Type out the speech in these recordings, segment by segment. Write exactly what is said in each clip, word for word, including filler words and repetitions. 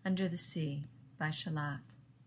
Under the Sea by Shalat.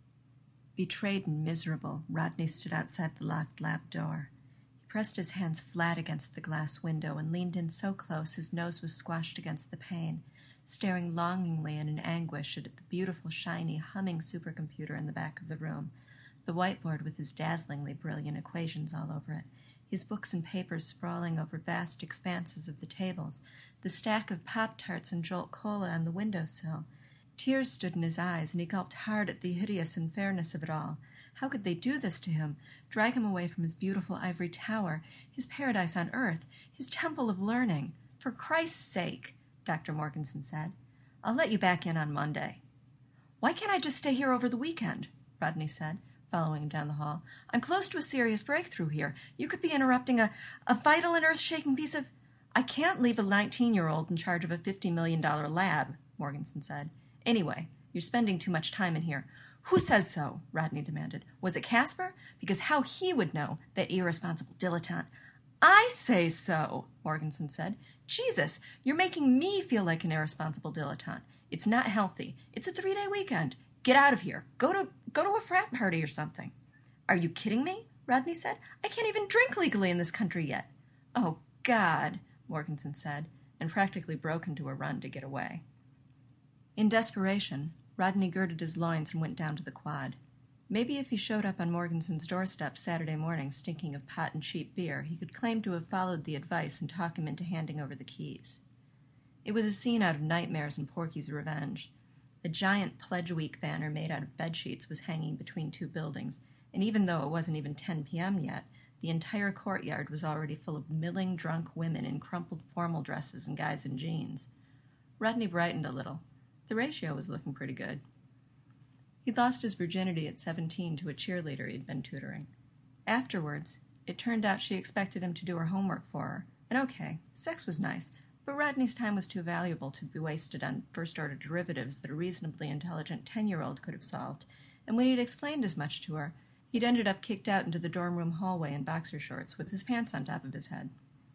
Betrayed and miserable, Rodney stood outside the locked lab door. He pressed his hands flat against the glass window and leaned in so close his nose was squashed against the pane, staring longingly and in anguish at the beautiful, shiny, humming supercomputer in the back of the room, the whiteboard with his dazzlingly brilliant equations all over it, his books and papers sprawling over vast expanses of the tables, the stack of Pop-Tarts and Jolt Cola on the windowsill. Tears stood in his eyes, and he gulped hard at the hideous unfairness of it all. How could they do this to him, drag him away from his beautiful ivory tower, his paradise on earth, his temple of learning? For Christ's sake, Doctor Morganson said. I'll let you back in on Monday. Why can't I just stay here over the weekend? Rodney said, following him down the hall. I'm close to a serious breakthrough here. You could be interrupting a, a vital and earth-shaking piece of... I can't leave a nineteen-year-old in charge of a fifty million dollars lab, Morganson said. Anyway, you're spending too much time in here. Who says so? Rodney demanded. Was it Casper? Because how he would know, that irresponsible dilettante. I say so, Morganson said. Jesus, you're making me feel like an irresponsible dilettante. It's not healthy. It's a three-day weekend. Get out of here. Go to go to a frat party or something. Are you kidding me? Rodney said. I can't even drink legally in this country yet. Oh, God, Morganson said, and practically broke into a run to get away. In desperation, Rodney girded his loins and went down to the quad. Maybe if he showed up on Morganson's doorstep Saturday morning stinking of pot and cheap beer, he could claim to have followed the advice and talk him into handing over the keys. It was a scene out of Nightmares and Porky's Revenge. A giant Pledge Week banner made out of bedsheets was hanging between two buildings, and even though it wasn't even ten p.m. yet, the entire courtyard was already full of milling, drunk women in crumpled formal dresses and guys in jeans. Rodney brightened a little. The ratio was looking pretty good. He'd lost his virginity at seventeen to a cheerleader he'd been tutoring. Afterwards, it turned out she expected him to do her homework for her. And okay, sex was nice, but Rodney's time was too valuable to be wasted on first-order derivatives that a reasonably intelligent ten-year-old could have solved, and when he'd explained as much to her, he'd ended up kicked out into the dorm room hallway in boxer shorts with his pants on top of his head.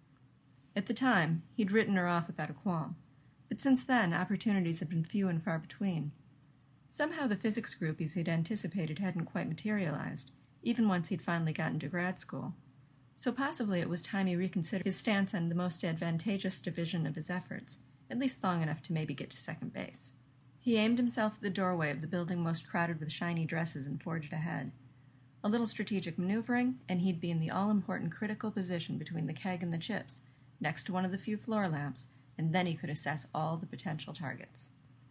At the time, he'd written her off without a qualm. But since then, opportunities had been few and far between. Somehow the physics groupies he'd anticipated hadn't quite materialized, even once he'd finally gotten to grad school. So possibly it was time he reconsidered his stance on the most advantageous division of his efforts, at least long enough to maybe get to second base. He aimed himself at the doorway of the building most crowded with shiny dresses and forged ahead. A little strategic maneuvering, and he'd be in the all-important critical position between the keg and the chips, next to one of the few floor lamps, and then he could assess all the potential targets.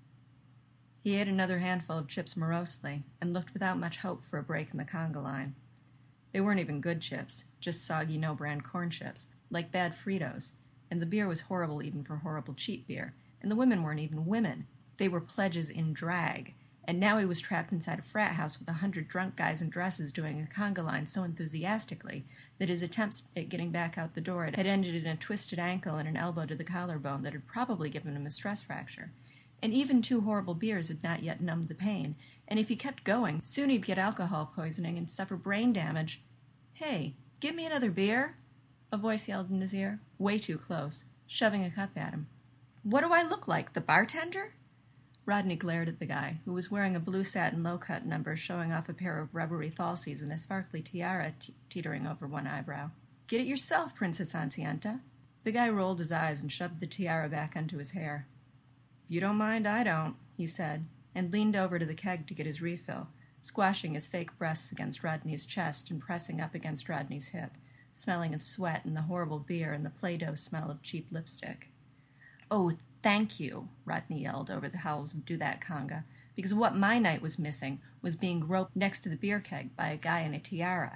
He ate another handful of chips morosely and looked without much hope for a break in the conga line. They weren't even good chips, just soggy no-brand corn chips, like bad Fritos, and the beer was horrible even for horrible cheap beer, and the women weren't even women. They were pledges in drag, and now he was trapped inside a frat house with a hundred drunk guys in dresses doing a conga line so enthusiastically that his attempts at getting back out the door had ended in a twisted ankle and an elbow to the collarbone that had probably given him a stress fracture. And even two horrible beers had not yet numbed the pain, and if he kept going, soon he'd get alcohol poisoning and suffer brain damage. Hey, give me another beer? A voice yelled in his ear, way too close, shoving a cup at him. What do I look like, the bartender? Rodney glared at the guy, who was wearing a blue satin low-cut number showing off a pair of rubbery falsies and a sparkly tiara te- teetering over one eyebrow. Get it yourself, Princess Ancienta. The guy rolled his eyes and shoved the tiara back onto his hair. If you don't mind, I don't, he said, and leaned over to the keg to get his refill, squashing his fake breasts against Rodney's chest and pressing up against Rodney's hip, smelling of sweat and the horrible beer and the Play-Doh smell of cheap lipstick. Oh, thank you, Rodney yelled over the howls of Do That Conga, because what my night was missing was being groped next to the beer keg by a guy in a tiara.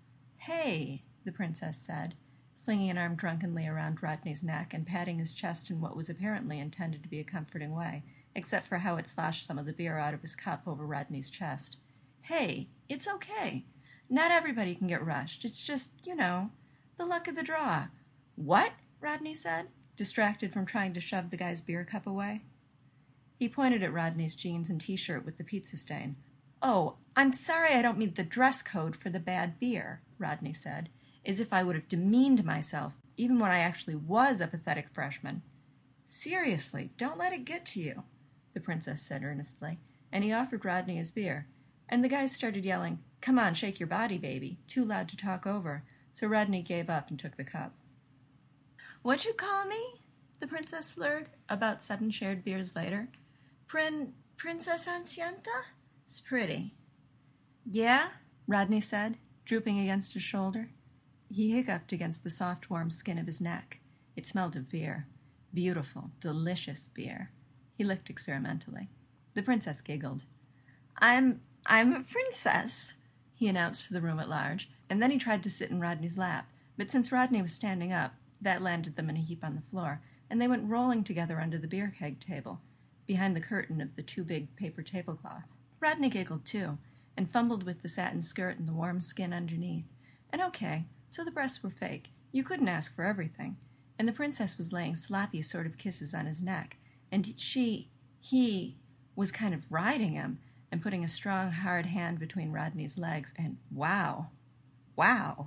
Hey, the princess said, slinging an arm drunkenly around Rodney's neck and patting his chest in what was apparently intended to be a comforting way, except for how it sloshed some of the beer out of his cup over Rodney's chest. Hey, it's okay. Not everybody can get rushed. It's just, you know, the luck of the draw. What? Rodney said, distracted from trying to shove the guy's beer cup away. He pointed at Rodney's jeans and T-shirt with the pizza stain. Oh, I'm sorry I don't meet the dress code for the bad beer, Rodney said, as if I would have demeaned myself, even when I actually was a pathetic freshman. Seriously, don't let it get to you. the princess said earnestly, and he offered Rodney his beer, and the guys started yelling, "Come on, shake your body, baby," too loud to talk over, so Rodney gave up and took the cup. "What'd you call me?" the princess slurred, about seven shared beers later. Prin... Princess Ancienta? It's pretty. Yeah? Rodney said, drooping against his shoulder. He hiccuped against the soft, warm skin of his neck. It smelled of beer. Beautiful, delicious beer. He licked experimentally. The princess giggled. I'm... I'm a princess, he announced to the room at large, and then he tried to sit in Rodney's lap, but since Rodney was standing up, that landed them in a heap on the floor, and they went rolling together under the beer keg table, behind the curtain of the too-big paper tablecloth. Rodney giggled, too, and fumbled with the satin skirt and the warm skin underneath. And okay, so the breasts were fake. You couldn't ask for everything. And the princess was laying sloppy sort of kisses on his neck, and she, he, was kind of riding him and putting a strong, hard hand between Rodney's legs, and wow, wow.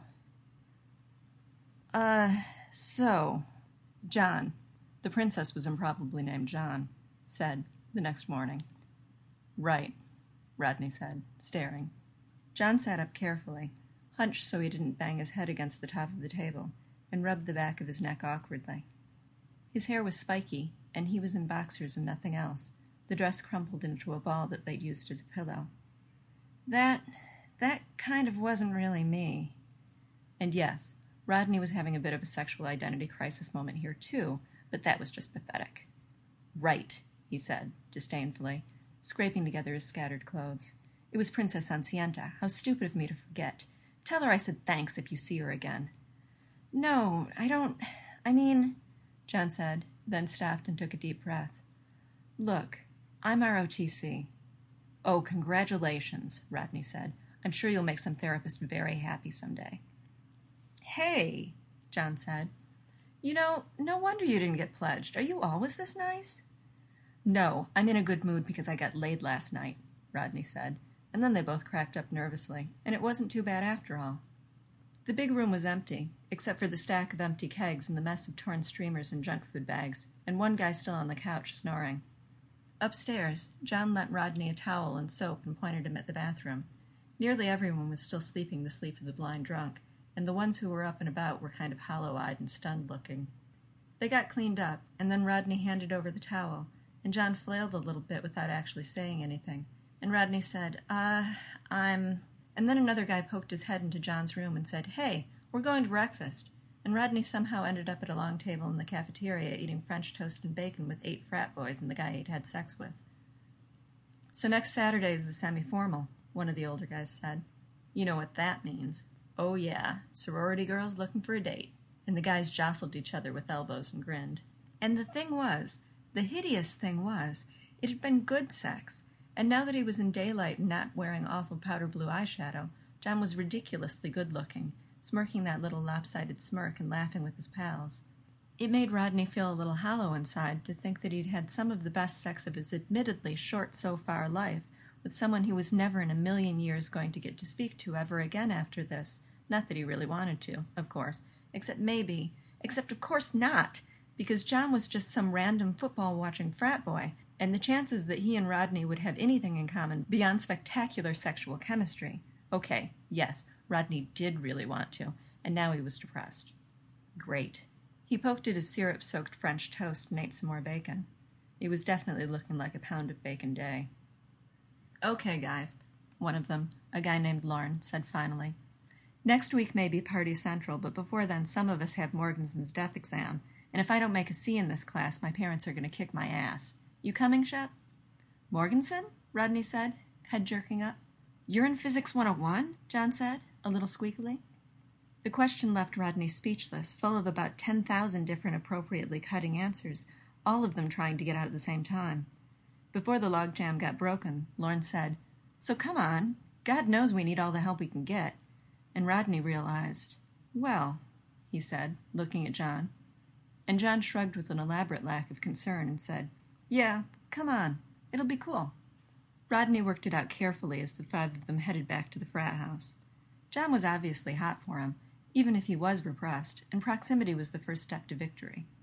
Uh, so, John, the princess was improbably named John, said the next morning. Right, Rodney said, staring. John sat up carefully, hunched so he didn't bang his head against the top of the table, and rubbed the back of his neck awkwardly. His hair was spiky, and he was in boxers and nothing else, the dress crumpled into a ball that they'd used as a pillow. That, that kind of wasn't really me. And yes, Rodney was having a bit of a sexual identity crisis moment here, too, but that was just pathetic. Right, he said, disdainfully, scraping together his scattered clothes. It was Princess Ancienta. How stupid of me to forget. Tell her I said thanks if you see her again. No, I don't... I mean... John said, then stopped and took a deep breath. Look, I'm R O T C. Oh, congratulations, Rodney said. I'm sure you'll make some therapist very happy someday. Hey, John said. You know, no wonder you didn't get pledged. Are you always this nice? No, I'm in a good mood because I got laid last night, Rodney said, and then they both cracked up nervously, and it wasn't too bad after all. The big room was empty, except for the stack of empty kegs and the mess of torn streamers and junk food bags, and one guy still on the couch snoring. Upstairs, John lent Rodney a towel and soap and pointed him at the bathroom. Nearly everyone was still sleeping the sleep of the blind drunk, and the ones who were up and about were kind of hollow-eyed and stunned-looking. They got cleaned up, and then Rodney handed over the towel, and John flailed a little bit without actually saying anything, and Rodney said, uh, I'm... And then another guy poked his head into John's room and said, Hey, we're going to breakfast, and Rodney somehow ended up at a long table in the cafeteria eating French toast and bacon with eight frat boys and the guy he'd had sex with. So next Saturday is the semi-formal, one of the older guys said. You know what that means. Oh yeah, sorority girls looking for a date. And the guys jostled each other with elbows and grinned. And the thing was, the hideous thing was, it had been good sex, and now that he was in daylight and not wearing awful powder blue eyeshadow, John was ridiculously good-looking, smirking that little lopsided smirk and laughing with his pals. It made Rodney feel a little hollow inside to think that he'd had some of the best sex of his admittedly short-so-far life with someone he was never in a million years going to get to speak to ever again after this. Not that he really wanted to, of course, except maybe, except of course not, because John was just some random football-watching frat boy, and the chances that he and Rodney would have anything in common beyond spectacular sexual chemistry. Okay, yes, Rodney did really want to, and now he was depressed. Great. He poked at his syrup-soaked French toast and ate some more bacon. He was definitely looking like a pound of bacon day. Okay, guys, one of them, a guy named Lorne, said finally. Next week may be party central, but before then some of us have Morganson's death exam, and if I don't make a C in this class, my parents are going to kick my ass. You coming, Shep? Morganson? Rodney said, head jerking up. You're in Physics one oh one? John said, a little squeakily. The question left Rodney speechless, full of about ten thousand different appropriately cutting answers, all of them trying to get out at the same time. Before the logjam got broken, Lorne said, So come on, God knows we need all the help we can get. And Rodney realized, Well, he said, looking at John. And John shrugged with an elaborate lack of concern and said, Yeah, come on, it'll be cool. Rodney worked it out carefully as the five of them headed back to the frat house. John was obviously hot for him, even if he was repressed, and proximity was the first step to victory.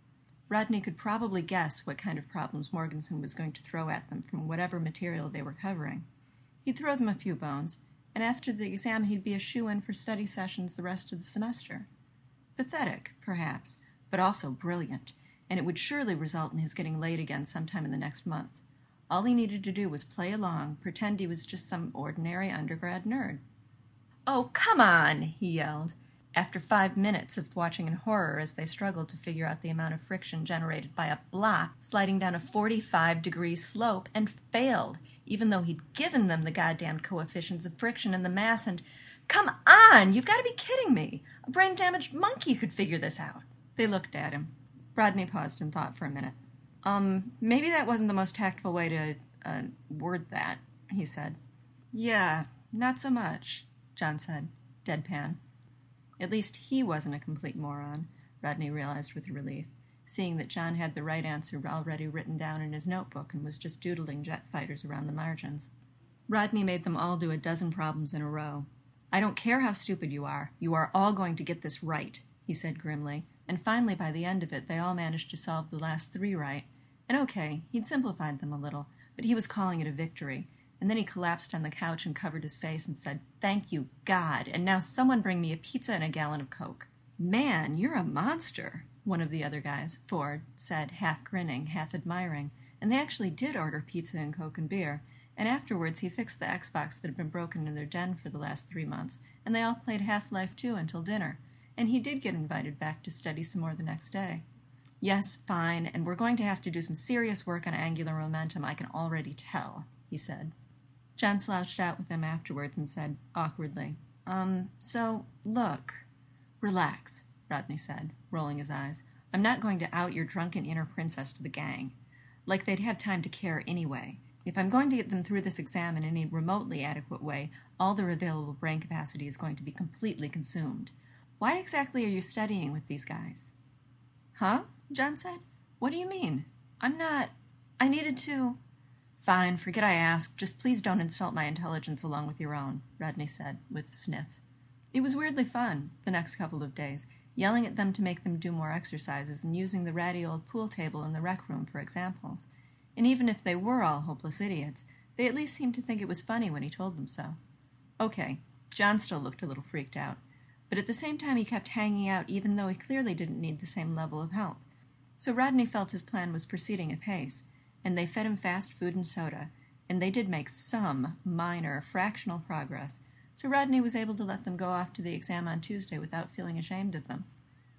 Rodney could probably guess what kind of problems Morganson was going to throw at them from whatever material they were covering. He'd throw them a few bones, and after the exam he'd be a shoo-in for study sessions the rest of the semester. Pathetic, perhaps, but also brilliant, and it would surely result in his getting laid again sometime in the next month. All he needed to do was play along, pretend he was just some ordinary undergrad nerd. "Oh, come on!" he yelled, after five minutes of watching in horror as they struggled to figure out the amount of friction generated by a block sliding down a forty-five degree slope, and failed, even though he'd given them the goddamn coefficients of friction and the mass, and "Come on! You've got to be kidding me! A brain-damaged monkey could figure this out!" They looked at him. Rodney paused and thought for a minute. Um, maybe that wasn't the most tactful way to, uh, word that, he said. "Yeah, not so much," John said, deadpan. At least he wasn't a complete moron, Rodney realized with relief, seeing that John had the right answer already written down in his notebook and was just doodling jet fighters around the margins. Rodney made them all do a dozen problems in a row. "I don't care how stupid you are. You are all going to get this right," he said grimly, and finally by the end of it they all managed to solve the last three right. And okay, he'd simplified them a little, but he was calling it a victory. And then he collapsed on the couch and covered his face and said, "Thank you, God, and now someone bring me a pizza and a gallon of Coke." "Man, you're a monster," one of the other guys, Ford, said, half grinning, half admiring, and they actually did order pizza and Coke and beer, and afterwards he fixed the Xbox that had been broken in their den for the last three months, and they all played Half-Life two until dinner, and he did get invited back to study some more the next day. "Yes, fine, and we're going to have to do some serious work on angular momentum, I can already tell," he said. John slouched out with them afterwards and said, awkwardly, Um, so, look. "Relax," Rodney said, rolling his eyes. "I'm not going to out your drunken inner princess to the gang. Like they'd have time to care anyway. If I'm going to get them through this exam in any remotely adequate way, all their available brain capacity is going to be completely consumed. Why exactly are you studying with these guys?" "Huh?" John said. "What do you mean? I'm not... I needed to..." "Fine, forget I asked. Just please don't insult my intelligence along with your own," Rodney said, with a sniff. It was weirdly fun, the next couple of days, yelling at them to make them do more exercises and using the ratty old pool table in the rec room for examples. And even if they were all hopeless idiots, they at least seemed to think it was funny when he told them so. Okay, John still looked a little freaked out, but at the same time he kept hanging out even though he clearly didn't need the same level of help. So Rodney felt his plan was proceeding apace, and they fed him fast food and soda, and they did make some minor, fractional progress, so Rodney was able to let them go off to the exam on Tuesday without feeling ashamed of them.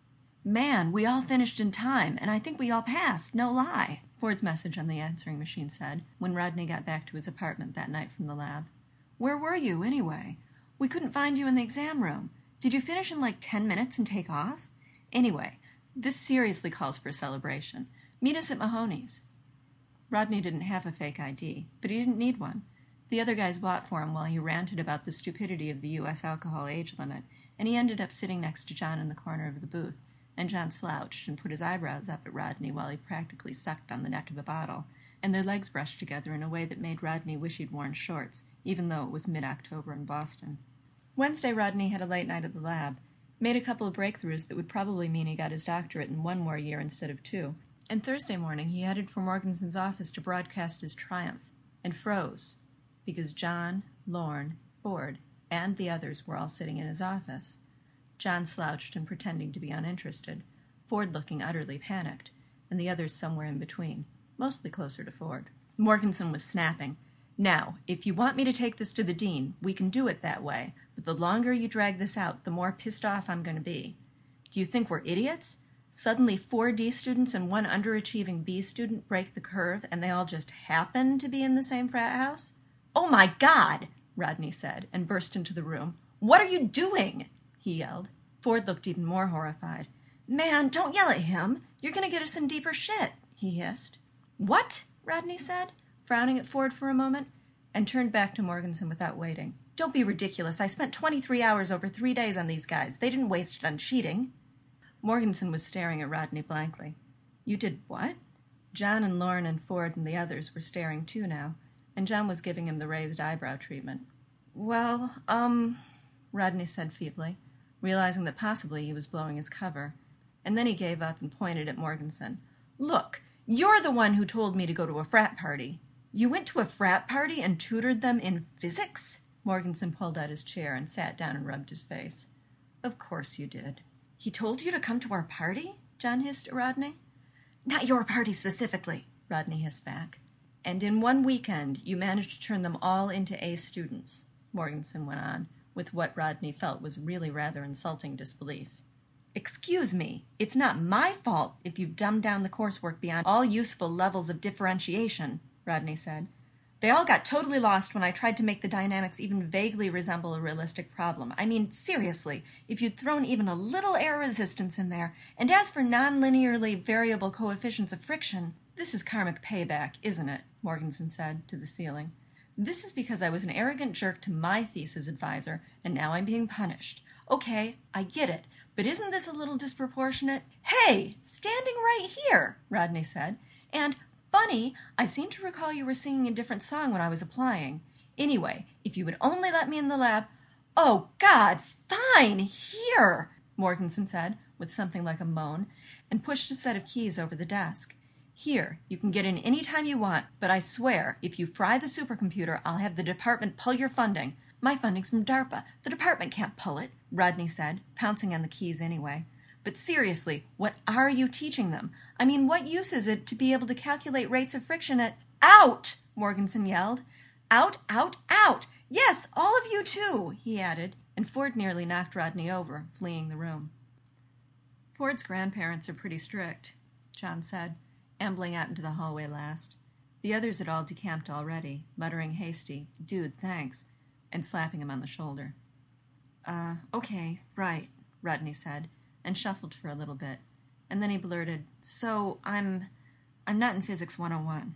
"Man, we all finished in time, and I think we all passed, no lie," Ford's message on the answering machine said, when Rodney got back to his apartment that night from the lab. "Where were you, anyway? We couldn't find you in the exam room. Did you finish in like ten minutes and take off? Anyway, this seriously calls for a celebration. Meet us at Mahoney's." Rodney didn't have a fake I D, but he didn't need one. The other guys bought for him while he ranted about the stupidity of the U S alcohol age limit, and he ended up sitting next to John in the corner of the booth, and John slouched and put his eyebrows up at Rodney while he practically sucked on the neck of the bottle, and their legs brushed together in a way that made Rodney wish he'd worn shorts, even though it was mid-October in Boston. Wednesday, Rodney had a late night at the lab, made a couple of breakthroughs that would probably mean he got his doctorate in one more year instead of two, and Thursday morning he headed for Morganson's office to broadcast his triumph, and froze, because John, Lorne, Ford, and the others were all sitting in his office. John slouched and pretending to be uninterested, Ford looking utterly panicked, and the others somewhere in between, mostly closer to Ford. Morganson was snapping. "Now, if you want me to take this to the dean, we can do it that way, but the longer you drag this out, the more pissed off I'm going to be. Do you think we're idiots? Suddenly four D students and one underachieving B student break the curve, and they all just happen to be in the same frat house?" "Oh my God!" Rodney said, and burst into the room. "What are you doing?" he yelled. Ford looked even more horrified. "Man, don't yell at him. You're going to get us in deeper shit," he hissed. "What?" Rodney said, frowning at Ford for a moment, and turned back to Morganson without waiting. "Don't be ridiculous. I spent twenty-three hours over three days on these guys. They didn't waste it on cheating." Morganson was staring at Rodney blankly. "You did what?" John and Lorne and Ford and the others were staring too now, and John was giving him the raised eyebrow treatment. "Well, um," Rodney said feebly, realizing that possibly he was blowing his cover, and then he gave up and pointed at Morganson. Look, you're the one who told me to go to a frat party. You went to a frat party and tutored them in physics? Morganson pulled out his chair and sat down and rubbed his face. Of course you did. He told you to come to our party? John hissed at Rodney. Not your party specifically, Rodney hissed back. And in one weekend you managed to turn them all into A students, Morganson went on, with what Rodney felt was really rather insulting disbelief. Excuse me, it's not my fault if you dumbed down the coursework beyond all useful levels of differentiation, Rodney said. They all got totally lost when I tried to make the dynamics even vaguely resemble a realistic problem. I mean, seriously, if you'd thrown even a little air resistance in there, and as for non-linearly variable coefficients of friction, this is karmic payback, isn't it? Morganson said to the ceiling. This is because I was an arrogant jerk to my thesis advisor, and now I'm being punished. Okay, I get it, but isn't this a little disproportionate? Hey, standing right here, Rodney said, and funny, I seem to recall you were singing a different song when I was applying. Anyway, if you would only let me in the lab... Oh, God, fine, here, Morganson said, with something like a moan, and pushed a set of keys over the desk. Here, you can get in any time you want, but I swear, if you fry the supercomputer, I'll have the department pull your funding. My funding's from DARPA. The department can't pull it, Rodney said, pouncing on the keys anyway. But seriously, what are you teaching them? I mean, what use is it to be able to calculate rates of friction at... Out! Morganson yelled. Out, out, out! Yes, all of you too, he added, and Ford nearly knocked Rodney over, fleeing the room. Ford's grandparents are pretty strict, John said, ambling out into the hallway last. The others had all decamped already, muttering hasty, "Dude, thanks," and slapping him on the shoulder. Uh, okay, right, Rodney said, and shuffled for a little bit, and then he blurted, So, I'm... I'm not in Physics one oh one.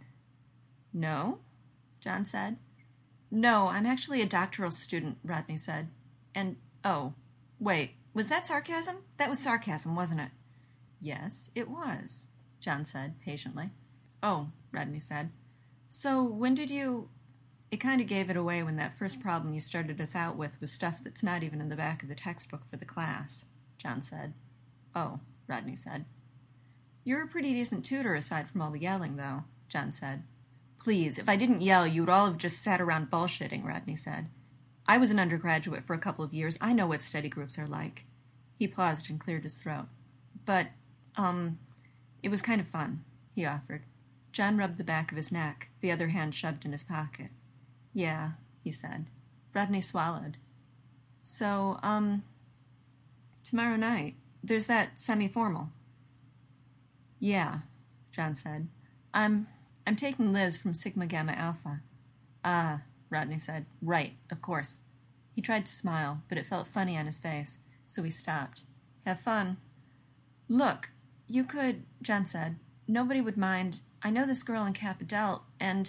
No? John said. No, I'm actually a doctoral student, Rodney said. And, oh, wait, was that sarcasm? That was sarcasm, wasn't it? Yes, it was, John said, patiently. Oh, Rodney said. So, when did you... It kind of gave it away when that first problem you started us out with was stuff that's not even in the back of the textbook for the class, John said. Oh, Rodney said. You're a pretty decent tutor aside from all the yelling, though, John said. Please, if I didn't yell, you would all have just sat around bullshitting, Rodney said. I was an undergraduate for a couple of years. I know what study groups are like. He paused and cleared his throat. But, um, it was kind of fun, he offered. John rubbed the back of his neck, the other hand shoved in his pocket. Yeah, he said. Rodney swallowed. So, um, tomorrow night, there's that semi-formal. Yeah, John said. I'm, I'm taking Liz from Sigma Gamma Alpha. Ah, Rodney said. Right, of course. He tried to smile, but it felt funny on his face, so he stopped. Have fun. Look, you could, John said. Nobody would mind. I know this girl in Kappa Delt, and...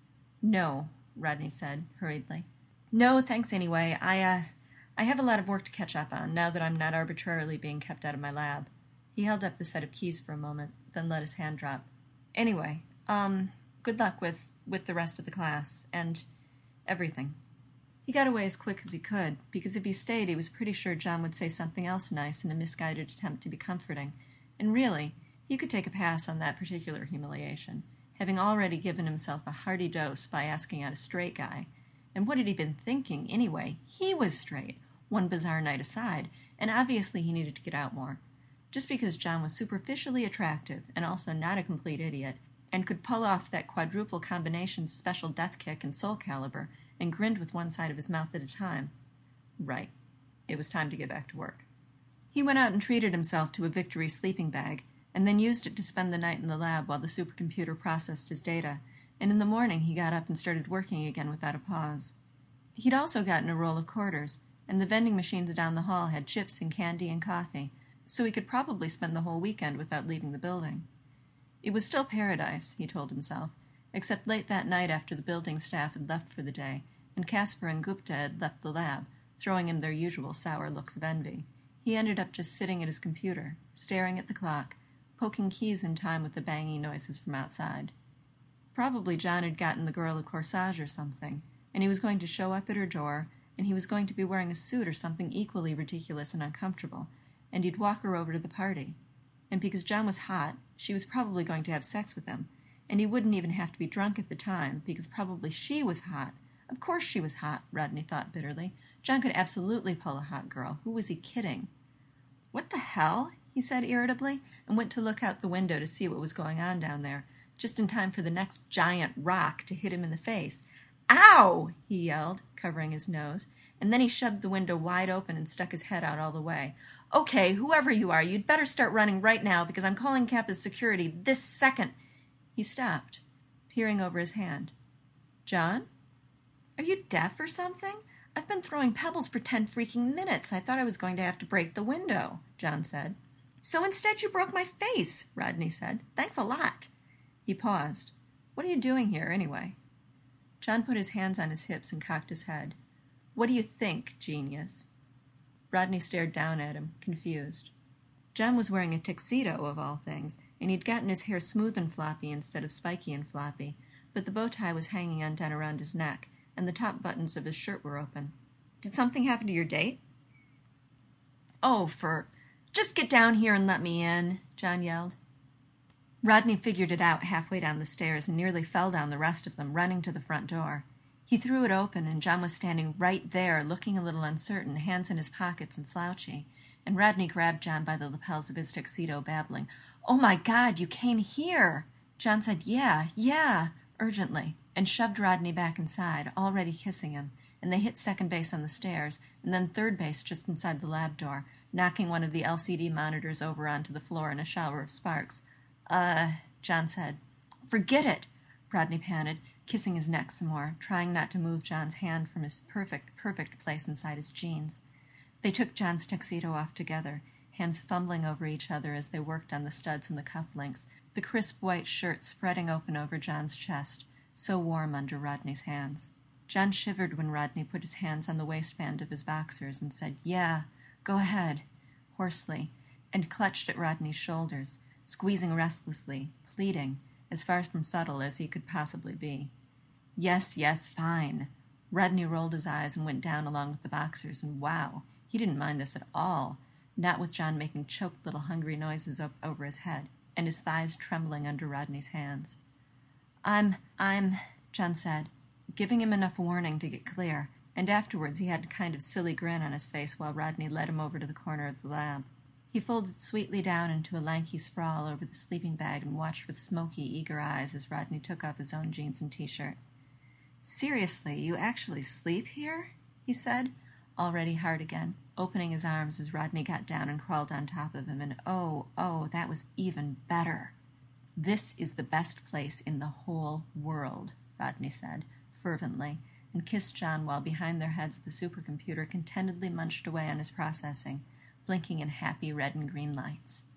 No, Rodney said, hurriedly. No, thanks anyway. I, uh, I have a lot of work to catch up on, now that I'm not arbitrarily being kept out of my lab. He held up the set of keys for a moment, then let his hand drop. Anyway, um, good luck with, with the rest of the class, and everything. He got away as quick as he could, because if he stayed, he was pretty sure John would say something else nice in a misguided attempt to be comforting, and really, he could take a pass on that particular humiliation, having already given himself a hearty dose by asking out a straight guy. And what had he been thinking, anyway? He was straight, one bizarre night aside, and obviously he needed to get out more. Just because John was superficially attractive and also not a complete idiot, and could pull off that quadruple combination special death kick and soul caliber, and grinned with one side of his mouth at a time. Right. It was time to get back to work. He went out and treated himself to a Victory sleeping bag, and then used it to spend the night in the lab while the supercomputer processed his data, and in the morning he got up and started working again without a pause. He'd also gotten a roll of quarters, and the vending machines down the hall had chips and candy and coffee, so he could probably spend the whole weekend without leaving the building. It was still paradise, he told himself, except late that night after the building staff had left for the day, and Casper and Gupta had left the lab, throwing him their usual sour looks of envy. He ended up just sitting at his computer, staring at the clock, poking keys in time with the banging noises from outside. Probably John had gotten the girl a corsage or something, and he was going to show up at her door, and he was going to be wearing a suit or something equally ridiculous and uncomfortable, and he'd walk her over to the party. And because John was hot, she was probably going to have sex with him, and he wouldn't even have to be drunk at the time, because probably she was hot. Of course she was hot, Rodney thought bitterly. John could absolutely pull a hot girl. Who was he kidding? What the hell? He said irritably, and went to look out the window to see what was going on down there, just in time for the next giant rock to hit him in the face. Ow! He yelled, covering his nose, and then he shoved the window wide open and stuck his head out all the way. Okay, whoever you are, you'd better start running right now, because I'm calling campus security this second. He stopped, peering over his hand. John? Are you deaf or something? I've been throwing pebbles for ten freaking minutes. I thought I was going to have to break the window, John said. So instead you broke my face, Rodney said. Thanks a lot. He paused. What are you doing here, anyway? John put his hands on his hips and cocked his head. What do you think, genius? Rodney stared down at him, confused. John was wearing a tuxedo, of all things, and he'd gotten his hair smooth and floppy instead of spiky and floppy, but the bow tie was hanging undone around his neck, and the top buttons of his shirt were open. Did something happen to your date? Oh, for... Just get down here and let me in, John yelled. Rodney figured it out halfway down the stairs and nearly fell down the rest of them, running to the front door. He threw it open, and John was standing right there, looking a little uncertain, hands in his pockets and slouchy. And Rodney grabbed John by the lapels of his tuxedo, babbling, Oh, my God, you came here! John said, Yeah, yeah, urgently, and shoved Rodney back inside, already kissing him, and they hit second base on the stairs, and then third base just inside the lab door, knocking one of the L C D monitors over onto the floor in a shower of sparks. Uh, John said. Forget it, Rodney panted, kissing his neck some more, trying not to move John's hand from his perfect, perfect place inside his jeans. They took John's tuxedo off together, hands fumbling over each other as they worked on the studs and the cufflinks, the crisp white shirt spreading open over John's chest, so warm under Rodney's hands. John shivered when Rodney put his hands on the waistband of his boxers and said, Yeah, go ahead, hoarsely, and clutched at Rodney's shoulders, squeezing restlessly, pleading, as far from subtle as he could possibly be. Yes, yes, fine. Rodney rolled his eyes and went down along with the boxers, and wow, he didn't mind this at all, not with John making choked little hungry noises up over his head, and his thighs trembling under Rodney's hands. I'm, I'm, John said, giving him enough warning to get clear, and afterwards he had a kind of silly grin on his face while Rodney led him over to the corner of the lab. He folded sweetly down into a lanky sprawl over the sleeping bag and watched with smoky, eager eyes as Rodney took off his own jeans and T-shirt. Seriously, you actually sleep here? He said, already hard again, opening his arms as Rodney got down and crawled on top of him, and oh, oh, that was even better. This is the best place in the whole world, Rodney said, fervently, and kissed John while behind their heads the supercomputer contentedly munched away on his processing, blinking in happy red and green lights.